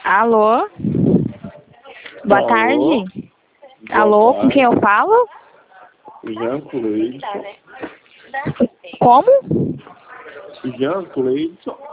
Alô? Boa Alô? tarde. Boa Alô, com tarde. quem eu falo? Jean Cleidson. Como? Jean Cleidson.